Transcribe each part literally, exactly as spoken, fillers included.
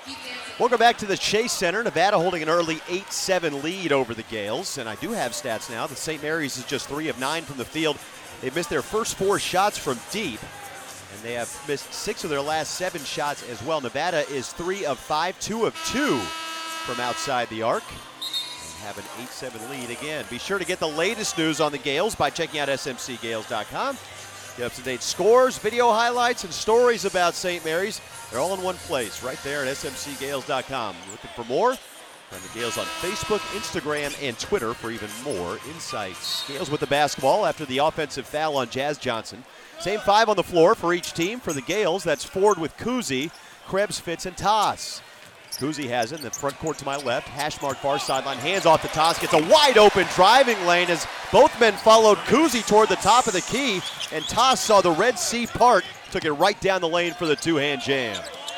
Welcome back to the Chase Center. Nevada holding an early eight seven lead over the Gales. And I do have stats now. The Saint Mary's is just three of nine from the field. They've missed their first four shots from deep. And they have missed six of their last seven shots as well. Nevada is three of five, two of two from outside the arc. And have an eight seven lead again. Be sure to get the latest news on the Gales by checking out S M C Gales dot com. Get up-to-date scores, video highlights, and stories about Saint Mary's. They're all in one place, right there at S M C Gales dot com. Looking for more? Find the Gales on Facebook, Instagram, and Twitter for even more insights. Gales with the basketball after the offensive foul on Jazz Johnson. Same five on the floor for each team. For the Gales, that's Ford with Kuzi, Krebs, Fitz, and Toss. Kuzi has it in the front court to my left. Hash mark far sideline. Hands off to Toss. Gets a wide open driving lane as both men followed Kuzi toward the top of the key. And Toss saw the Red Sea part. Took it right down the lane for the two-hand jam.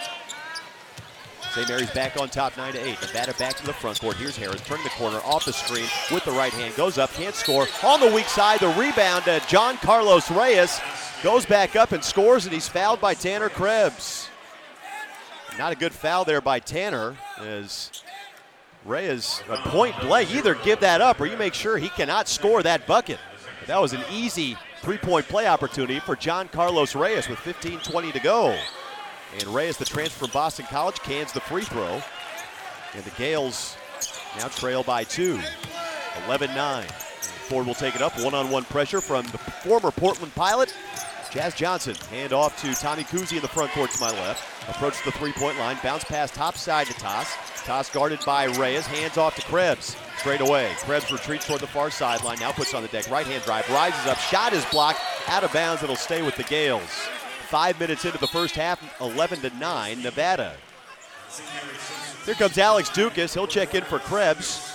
Saint Mary's back on top nine to eight. Nevada back to the front court. Here's Harris turning the corner off the screen with the right hand. Goes up, can't score. On the weak side, the rebound to John Carlos Reyes. Goes back up and scores, and he's fouled by Tanner Krebs. Not a good foul there by Tanner, as Reyes, a point blank, either give that up or you make sure he cannot score that bucket. But that was an easy three-point play opportunity for John Carlos Reyes with fifteen twenty to go. And Reyes, the transfer from Boston College, cans the free throw. And the Gales now trail by two, eleven nine. Ford will take it up, one-on-one pressure from the former Portland Pilot, Jazz Johnson. Hand off to Tommy Kuzi in the front court to my left. Approaches the three-point line, bounce pass top side to Toss. Toss guarded by Reyes, hands off to Krebs. Straight away, Krebs retreats toward the far sideline, now puts on the deck, right-hand drive, rises up, shot is blocked, out of bounds, it'll stay with the Gales. Five minutes into the first half, eleven to nine, Nevada. Here comes Alex Dukas, he'll check in for Krebs.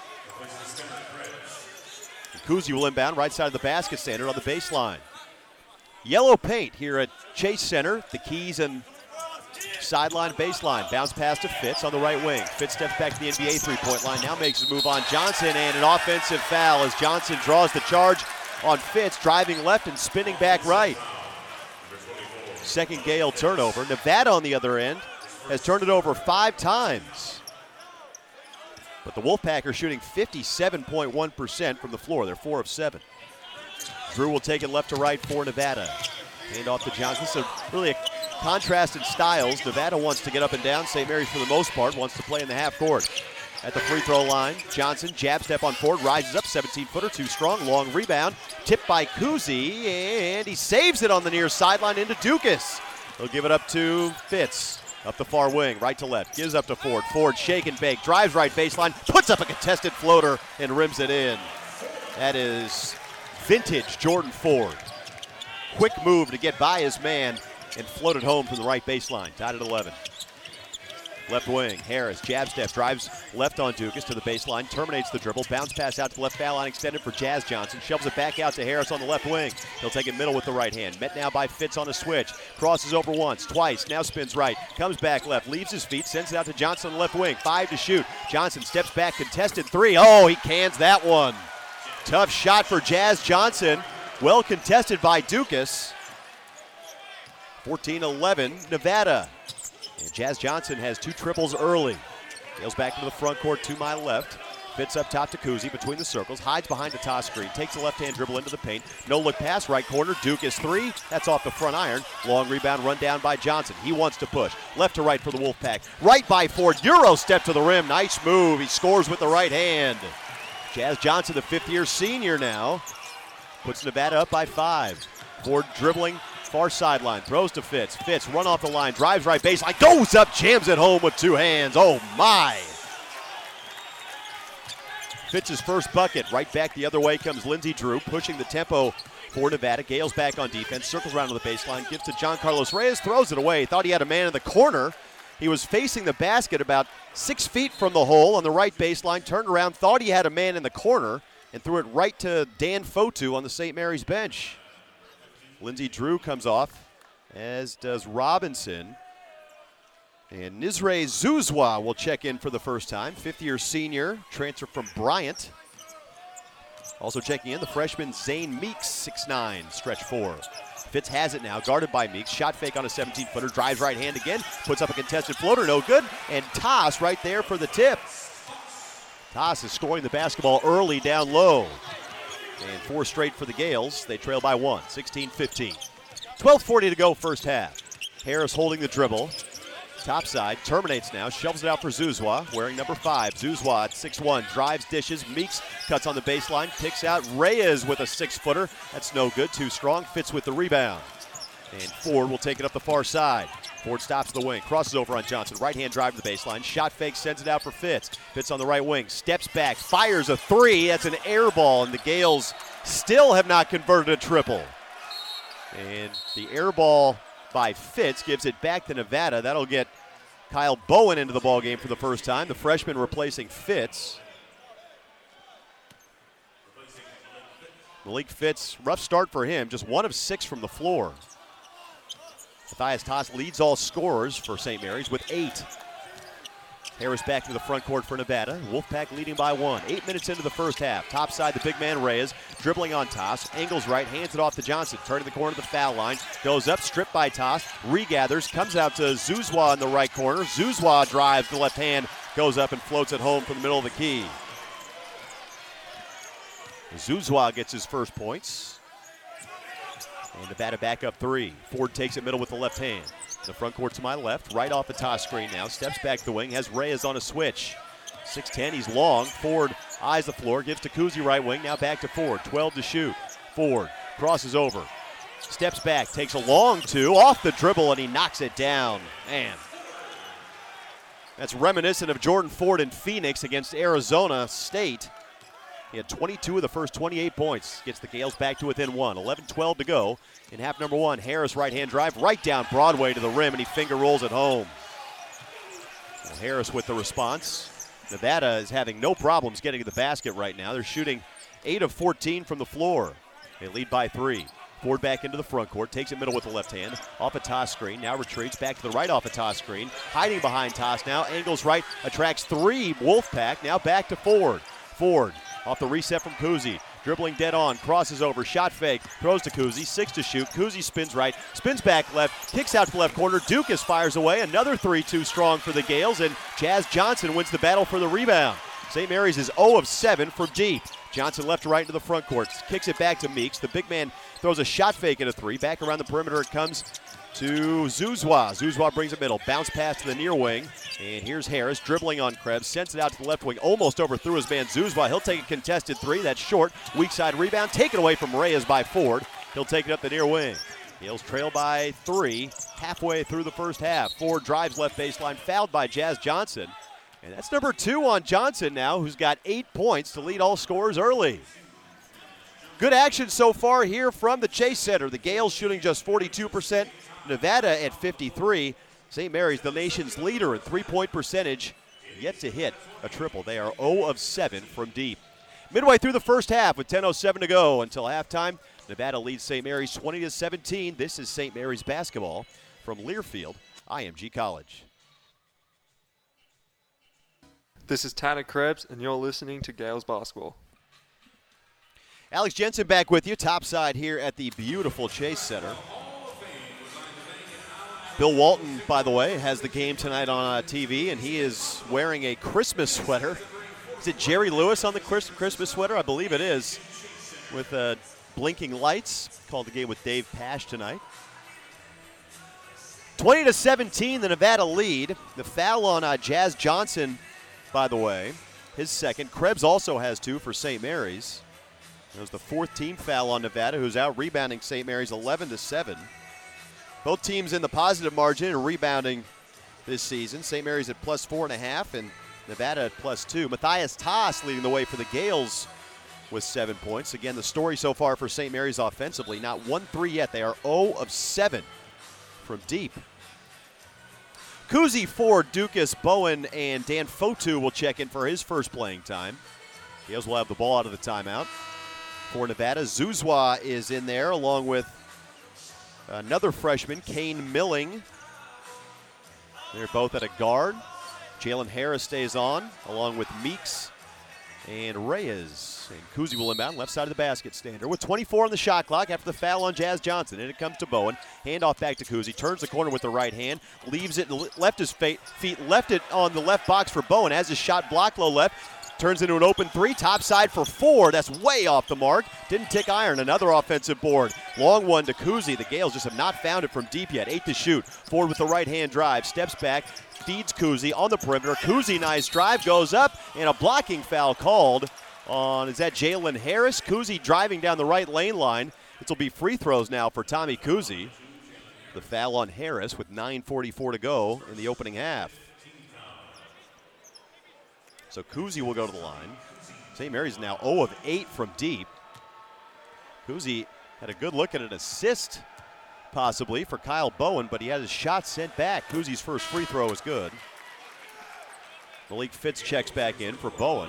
Kuzi will inbound, right side of the basket, standard on the baseline. Yellow paint here at Chase Center, the Keys and sideline baseline. Bounce pass to Fitz on the right wing. Fitz steps back to the N B A three-point line, now makes his move on Johnson, and an offensive foul as Johnson draws the charge on Fitz, driving left and spinning back right. Second Gale turnover. Nevada on the other end has turned it over five times. But the Wolfpack are shooting fifty-seven point one percent from the floor. They're four of seven. Drew will take it left to right for Nevada. Hand off to Johnson. So really a contrast in styles. Nevada wants to get up and down. Saint Mary's, for the most part, wants to play in the half court. At the free throw line, Johnson, jab step on Ford, rises up, seventeen-footer, too strong, long rebound. Tipped by Kuzi, and he saves it on the near sideline into Dukas. He'll give it up to Fitz. Up the far wing, right to left, gives up to Ford. Ford shake and bake, drives right baseline, puts up a contested floater and rims it in. That is vintage Jordan Ford. Quick move to get by his man and float it home from the right baseline. Tied at eleven. Left wing, Harris, jab step, drives left on Dukas to the baseline, terminates the dribble, bounce pass out to the left foul line, extended for Jazz Johnson, shovels it back out to Harris on the left wing. He'll take it middle with the right hand. Met now by Fitz on a switch, crosses over once, twice, now spins right, comes back left, leaves his feet, sends it out to Johnson on the left wing, five to shoot. Johnson steps back, contested three. Oh, he cans that one. Tough shot for Jazz Johnson, well contested by Dukas. fourteen eleven, Nevada. And Jazz Johnson has two triples early. Gales back into the front court to my left. Fits up top to Kuzi between the circles. Hides behind the toss screen. Takes a left-hand dribble into the paint. No-look pass, right corner. Dukas three. That's off the front iron. Long rebound run down by Johnson. He wants to push. Left to right for the Wolfpack. Right by Ford. Euro step to the rim. Nice move. He scores with the right hand. Jazz Johnson, the fifth-year senior now, puts Nevada up by five. Ford dribbling. Far sideline, throws to Fitz. Fitz, run off the line, drives right baseline, goes up, jams it home with two hands. Oh, my. Fitz's first bucket. Right back the other way comes Lindsey Drew, pushing the tempo for Nevada. Gales back on defense, circles around to the baseline, gives to John Carlos Reyes, throws it away. Thought he had a man in the corner. He was facing the basket about six feet from the hole on the right baseline, turned around, thought he had a man in the corner, and threw it right to Dan Fotu on the Saint Mary's bench. Lindsey Drew comes off, as does Robinson. And Nizre Zuzwa will check in for the first time. Fifth-year senior, transfer from Bryant. Also checking in, the freshman Zane Meeks, six nine, stretch four. Fitz has it now, guarded by Meeks. Shot fake on a seventeen-footer, drives right hand again, puts up a contested floater, no good. And Toss right there for the tip. Toss is scoring the basketball early down low. And four straight for the Gales. They trail by one, sixteen fifteen. twelve forty to go first half. Harris holding the dribble. Top side, terminates now, shovels it out for Zuzwa, wearing number five. Zuzwa at six one, drives, dishes. Meeks cuts on the baseline, picks out Reyes with a six-footer. That's no good, too strong. Fitz with the rebound. And Ford will take it up the far side. Ford stops the wing, crosses over on Johnson. Right-hand drive to the baseline, shot fake, sends it out for Fitz. Fitz on the right wing, steps back, fires a three. That's an air ball, and the Gales still have not converted a triple. And the air ball by Fitz gives it back to Nevada. That'll get Kyle Bowen into the ballgame for the first time. The freshman replacing Fitz. Malik Fitz, rough start for him, just one of six from the floor. Matthias Toss leads all scorers for Saint Mary's with eight. Harris back to the front court for Nevada. Wolfpack leading by one. Eight minutes into the first half. Top side, the big man Reyes dribbling on Toss. Angles right, hands it off to Johnson. Turning the corner to the foul line. Goes up, stripped by Toss. Regathers, comes out to Zuzwa in the right corner. Zuzwa drives the left hand, goes up and floats it home from the middle of the key. Zuzwa gets his first points. And Nevada back up three. Ford takes it middle with the left hand. The front court to my left, right off the Toss screen now. Steps back the wing, has Reyes on a switch. six ten, he's long. Ford eyes the floor, gives to Kuzi right wing. Now back to Ford, twelve to shoot. Ford crosses over, steps back, takes a long two, off the dribble, and he knocks it down. Man, that's reminiscent of Jordan Ford in Phoenix against Arizona State. He had twenty-two of the first twenty-eight points. Gets the Gales back to within one. eleven twelve to go in half number one. Harris right-hand drive right down Broadway to the rim, and he finger rolls it home. Well, Harris with the response. Nevada is having no problems getting to the basket right now. They're shooting eight of fourteen from the floor. They lead by three. Ford back into the front court, takes it middle with the left hand, off a Toss screen, now retreats back to the right off a Toss screen, hiding behind Toss now, angles right, attracts three, Wolfpack, now back to Ford. Ford off the reset from Kuzi, dribbling dead on, crosses over, shot fake, throws to Kuzi, six to shoot. Kuzi spins right, spins back left, kicks out to the left corner. Dukas fires away, another three too strong for the Gales, and Jazz Johnson wins the battle for the rebound. Saint Mary's is zero of seven from deep. Johnson left to right into the front court, kicks it back to Meeks. The big man throws a shot fake at a three. Back around the perimeter it comes to Zuzwa. Zuzwa brings it middle, bounce pass to the near wing. And here's Harris dribbling on Krebs, sends it out to the left wing, almost overthrew his man Zuzwa. He'll take a contested three, that's short. Weak side rebound, taken away from Reyes by Ford. He'll take it up the near wing. Gales trail by three, halfway through the first half. Ford drives left baseline, fouled by Jazz Johnson. And that's number two on Johnson now, who's got eight points to lead all scorers early. Good action so far here from the Chase Center. The Gales shooting just forty-two percent, Nevada at fifty-three. Saint Mary's, the nation's leader in three-point percentage, yet to hit a triple. They are zero of seven from deep. Midway through the first half with ten oh seven to go until halftime. Nevada leads Saint Mary's twenty to seventeen. This is Saint Mary's basketball from Learfield, I M G College. This is Tanner Krebs, and you're listening to Gales Basketball. Alex Jensen back with you, topside here at the beautiful Chase Center. Bill Walton, by the way, has the game tonight on uh, T V, and he is wearing a Christmas sweater. Is it Jerry Lewis on the Christmas sweater? I believe it is, with uh, blinking lights. Called the game with Dave Pash tonight. twenty to seventeen, the Nevada lead. The foul on uh, Jazz Johnson, by the way, his second. Krebs also has two for Saint Mary's. It was the fourth team foul on Nevada, who's out rebounding Saint Mary's eleven to seven. Both teams in the positive margin and rebounding this season. Saint Mary's at plus four and a half and Nevada at plus two. Matthias Toss leading the way for the Gales with seven points. Again, the story so far for Saint Mary's offensively, not one three yet. They are zero of seven from deep. Kuzi, Ford, Dukas, Bowen, and Dan Fotu will check in for his first playing time. Gales will have the ball out of the timeout. For Nevada, Zuzwa is in there along with another freshman, Kane Milling. They're both at a guard. Jalen Harris stays on along with Meeks And Reyes and Kuzi will inbound left side of the basket. Stander with twenty-four on the shot clock after the foul on Jazz Johnson. And it comes to Bowen. Handoff back to Kuzi. Turns the corner with the right hand. Leaves it, left his feet, left it on the left box for Bowen. Has his shot blocked low left. Turns into an open three. Top side for four. That's way off the mark. Didn't tick iron. Another offensive board. Long one to Kuzi. The Gales just have not found it from deep yet. Eight to shoot. Ford with the right hand drive. Steps back. Feeds Kuzi on the perimeter. Kuzi, nice drive, goes up, and a blocking foul called on, is that Jalen Harris? Kuzi driving down the right lane line. It will be free throws now for Tommy Kuzi. The foul on Harris with nine forty-four to go in the opening half. So Kuzi will go to the line. Saint Mary's now zero of eight from deep. Kuzi had a good look at an assist possibly for Kyle Bowen, but he had his shot sent back. Kuzi's first free throw is good. Malik Fitz checks back in for Bowen.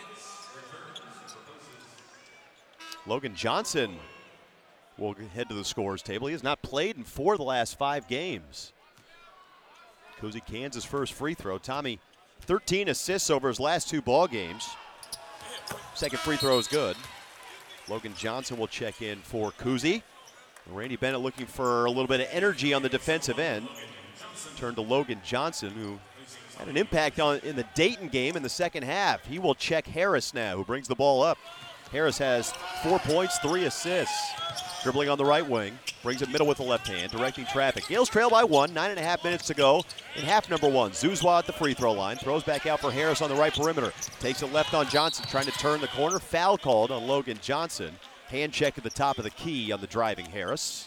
Logan Johnson will head to the scorers table. He has not played in four of the last five games. Kuzi cans his first free throw. Tommy, thirteen assists over his last two ball games. Second free throw is good. Logan Johnson will check in for Kuzi. Randy Bennett looking for a little bit of energy on the defensive end. Turn to Logan Johnson, who had an impact on in the Dayton game in the second half. He will check Harris now, who brings the ball up. Harris has four points, three assists. Dribbling on the right wing, brings it middle with the left hand, directing traffic. Gales trail by one, nine and a half minutes to go in half number one. Zuzwa at the free throw line, throws back out for Harris on the right perimeter. Takes it left on Johnson, trying to turn the corner. Foul called on Logan Johnson. Hand check at the top of the key on the driving Harris.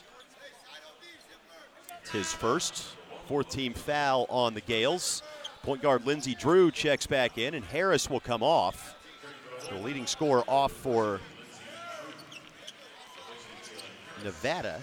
It's his first. Fourth team foul on the Gales. Point guard Lindsey Drew checks back in, and Harris will come off. The leading scorer off for Nevada.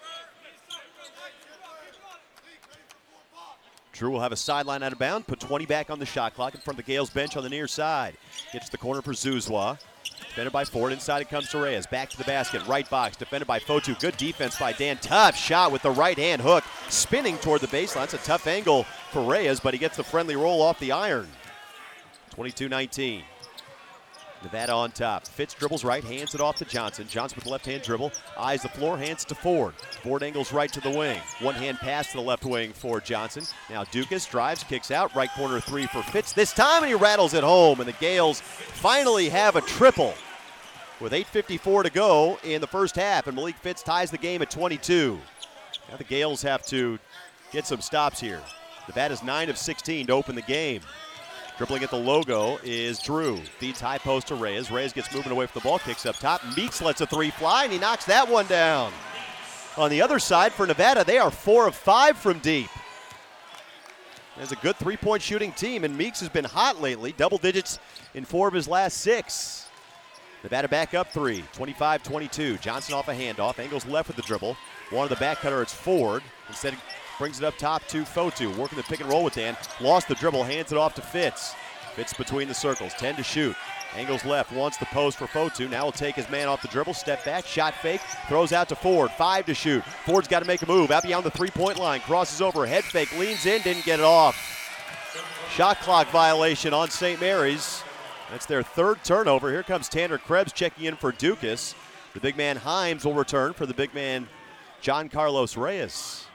Drew will have a sideline out of bounds, put twenty back on the shot clock in front of the Gales bench on the near side. Gets the corner for Zuzwa. Defended by Ford. Inside it comes to Reyes. Back to the basket. Right box. Defended by Fotu. Good defense by Dan. Tough shot with the right hand hook. Spinning toward the baseline. It's a tough angle for Reyes, but he gets the friendly roll off the iron. twenty-two nineteen. Nevada on top. Fitz dribbles right. Hands it off to Johnson. Johnson with the left hand dribble. Eyes the floor. Hands it to Ford. Ford angles right to the wing. One hand pass to the left wing for Johnson. Now Dukas drives. Kicks out. Right corner three for Fitz. This time and he rattles it home. And the Gales finally have a triple with eight fifty-four to go in the first half. And Malik Fitz ties the game at twenty-two. Now the Gales have to get some stops here. Nevada's nine of sixteen to open the game. Dribbling at the logo is Drew. Feeds high post to Reyes. Reyes gets moving away from the ball, kicks up top. Meeks lets a three fly, and he knocks that one down. On the other side for Nevada, they are four of five from deep. There's a good three-point shooting team, and Meeks has been hot lately. Double digits in four of his last six. Nevada back up three, twenty-five twenty-two. Johnson off a handoff, angles left with the dribble. One of the back cutter, it's Ford. Instead, brings it up top to Fotu, working the pick and roll with Dan. Lost the dribble, hands it off to Fitz. Fitz between the circles, ten to shoot. Angles left, wants the post for Fotu. Now he'll take his man off the dribble, step back, shot fake, throws out to Ford. Five to shoot. Ford's got to make a move out beyond the three-point line. Crosses over, head fake, leans in, didn't get it off. Shot clock violation on Saint Mary's. That's their third turnover. Here comes Tanner Krebs checking in for Dukas. The big man Himes will return for the big man John Carlos Reyes.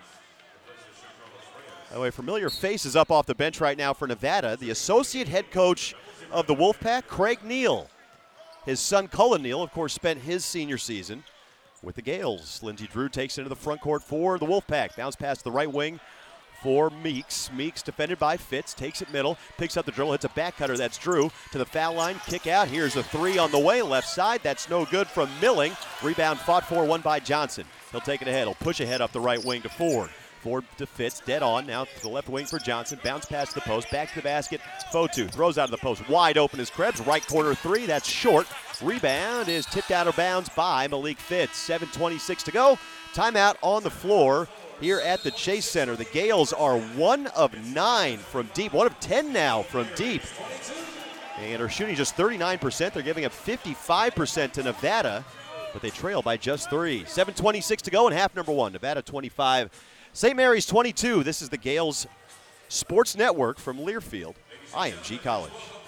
By the way, familiar faces up off the bench right now for Nevada. The associate head coach of the Wolfpack, Craig Neal. His son, Cullen Neal, of course, spent his senior season with the Gales. Lindsey Drew takes into the front court for the Wolfpack. Bounce pass to the right wing for Meeks. Meeks defended by Fitz, takes it middle, picks up the dribble, hits a back cutter. That's Drew to the foul line, kick out. Here's a three on the way, left side. That's no good from Milling. Rebound fought for, one by Johnson. He'll take it ahead. He'll push ahead up the right wing to Ford. Ford to Fitz, dead on. Now to the left wing for Johnson. Bounce pass to the post, back to the basket. Fotu throws out of the post. Wide open is Krebs. Right corner three. That's short. Rebound is tipped out of bounds by Malik Fitz. seven twenty-six to go. Timeout on the floor here at the Chase Center. The Gales are one of nine from deep. One of ten now from deep. And are shooting just thirty-nine percent. They're giving up fifty-five percent to Nevada, but they trail by just three. seven twenty-six to go in half number one. Nevada twenty-five. Saint Mary's twenty-two. This is the Gales Sports Network from Learfield, I M G College.